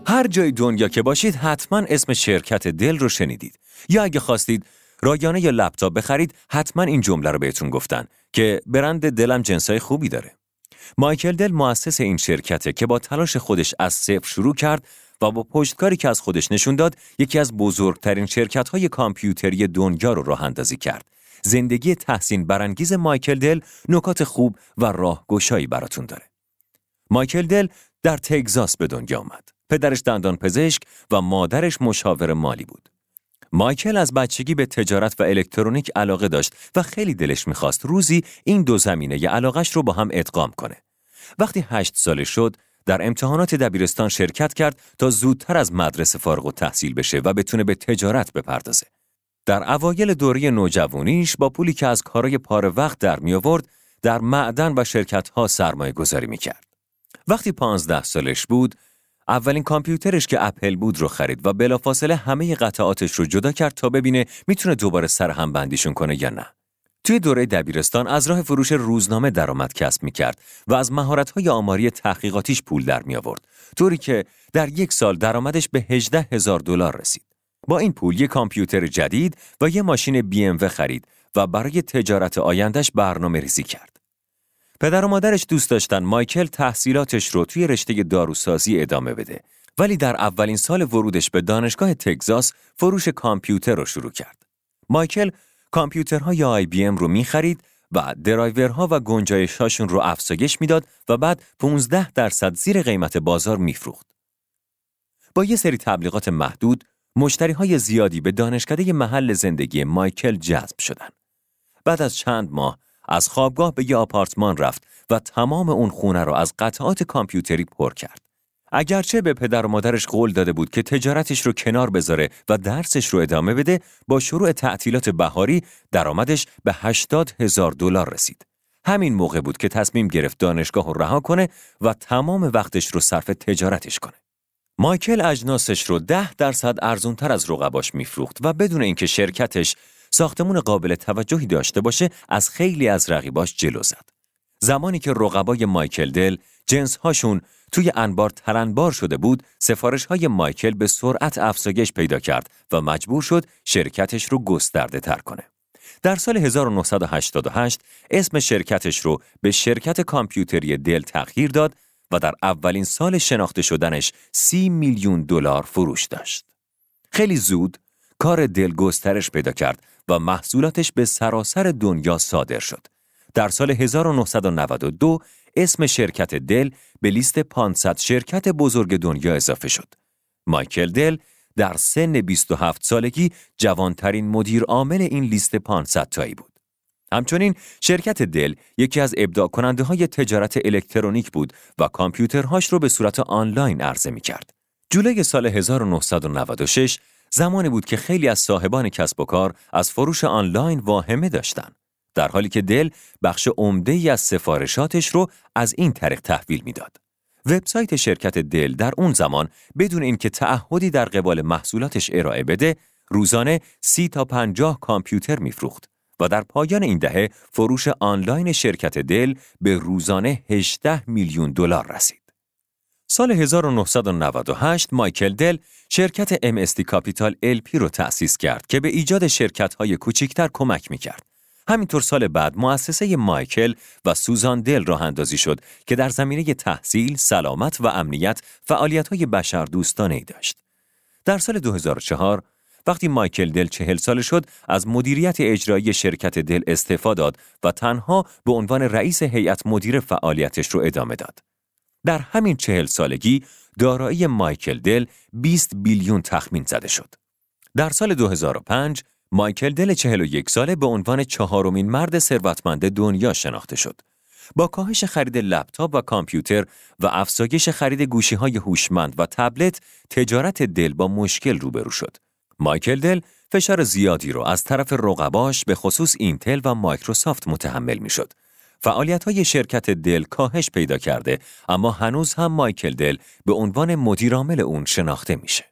هر جای دنیا که باشید حتما اسم شرکت دل رو شنیدید. یا اگه خواستید رایانه یا لپتاپ بخرید حتما این جمله رو بهتون گفتن که برند دلم جنسای خوبی داره. مایکل دل مؤسس این شرکته که با تلاش خودش از صفر شروع کرد و با پشتکاری که از خودش نشون داد یکی از بزرگترین شرکت‌های کامپیوتری دنیا رو راه اندازی کرد. زندگی تحسین برانگیز مایکل دل نکات خوب و راهگشایی براتون داره. مایکل دل در تگزاس به دنیا آمد. پدرش دندانپزشک و مادرش مشاور مالی بود. مایکل از بچگی به تجارت و الکترونیک علاقه داشت و خیلی دلش می‌خواست روزی این دو زمینه ی علاقش رو با هم ادغام کنه. وقتی 8 سالش شد، در امتحانات دبیرستان شرکت کرد تا زودتر از مدرسه فارغ التحصیل بشه و بتونه به تجارت بپردازه. در اوایل دوره نوجوانیش با پولی که از کارای پاره وقت در می آورد، در معدن و شرکت‌ها سرمایه گذاری می‌کرد. وقتی 15 سالش بود، اولین کامپیوترش که اپل بود رو خرید و بلافاصله همه قطعاتش رو جدا کرد تا ببینه میتونه دوباره سرهم بندیشون کنه یا نه. توی دوره دبیرستان از راه فروش روزنامه درآمد کسب می‌کرد و از مهارت‌های آماری تحقیقاتیش پول در می‌آورد، طوری که در 1 سال درآمدش به $18,000 رسید. با این پول یک کامپیوتر جدید و یک ماشین BMW خرید و برای تجارت آیندهش برنامه‌ریزی کرد. پدر و مادرش دوست داشتن مایکل تحصیلاتش رو توی رشته داروسازی ادامه بده، ولی در اولین سال ورودش به دانشگاه تگزاس فروش کامپیوتر رو شروع کرد. مایکل کامپیوترهای IBM رو می‌خرید و درایورها و گنجایش‌هاشون رو افزایش میداد و بعد 15% زیر قیمت بازار میفروخت. با یه سری تبلیغات محدود، مشتریهای زیادی به دانشکده محل زندگی مایکل جذب شدند. بعد از چند ماه از خوابگاه به یه آپارتمان رفت و تمام اون خونه رو از قطعات کامپیوتری پر کرد. اگرچه به پدر و مادرش قول داده بود که تجارتش رو کنار بذاره و درسش رو ادامه بده، با شروع تعطیلات بهاری درآمدش به $80,000 رسید. همین موقع بود که تصمیم گرفت دانشگاه رو رها کنه و تمام وقتش رو صرف تجارتش کنه. مایکل اجناسش رو 10% ارزونتر از رقباش میفروخت و بدون اینکه شرکتش ساختمون قابل توجهی داشته باشه از خیلی از رقیباش جلو زد. زمانی که رقبای مایکل دل جنس‌هاشون توی انبار تلنبار شده بود، سفارش‌های مایکل به سرعت افزایش پیدا کرد و مجبور شد شرکتش رو گسترده‌تر کنه. در سال 1988 اسم شرکتش رو به شرکت کامپیوتری دل تغییر داد و در اولین سال شناخته شدنش $30 میلیون فروش داشت. خیلی زود کار دل گسترش پیدا کرد و محصولاتش به سراسر دنیا صادر شد. در سال 1992 اسم شرکت دل به لیست 500 شرکت بزرگ دنیا اضافه شد. مایکل دل در سن 27 سالگی جوانترین مدیر عامل این لیست 500 تایی بود. همچنین شرکت دل یکی از ابداع کننده های تجارت الکترونیک بود و کامپیوترهاش رو به صورت آنلاین عرضه می کرد. جولای سال 1996 زمانی بود که خیلی از صاحبان کسب و کار از فروش آنلاین واهمه داشتند، در حالی که دل بخش عمده‌ای از سفارشاتش رو از این طریق تحویل میداد. وبسایت شرکت دل در اون زمان بدون اینکه تعهدی در قبال محصولاتش ارائه بده، روزانه 30 تا 50 کامپیوتر میفروخت و در پایان این دهه فروش آنلاین شرکت دل به روزانه $18 میلیون رسید. سال 1998 مایکل دل شرکت MSD کاپیتال LP رو تأسیس کرد که به ایجاد شرکت‌های کوچکتر کمک می‌کرد. همینطور سال بعد مؤسسه مایکل و سوزان دل راه اندازی شد که در زمینه تحصیل، سلامت و امنیت فعالیت‌های بشردوستانه‌ای داشت. در سال 2004 وقتی مایکل دل 40 ساله شد، از مدیریت اجرایی شرکت دل استعفا داد و تنها به عنوان رئیس هیئت مدیره فعالیتش رو ادامه داد. در همین 40 سالگی دارایی مایکل دل 20 بیلیون تخمین زده شد. در سال 2005 مایکل دل 41 ساله به عنوان 4مین مرد ثروتمند دنیا شناخته شد. با کاهش خرید لپتاپ و کامپیوتر و افزایش خرید گوشی‌های هوشمند و تبلت، تجارت دل با مشکل روبرو شد. مایکل دل فشار زیادی رو از طرف رقباش به خصوص اینتل و مایکروسافت متحمل می‌شد. فعالیت‌های شرکت دل کاهش پیدا کرده، اما هنوز هم مایکل دل به عنوان مدیر عامل اون شناخته میشه.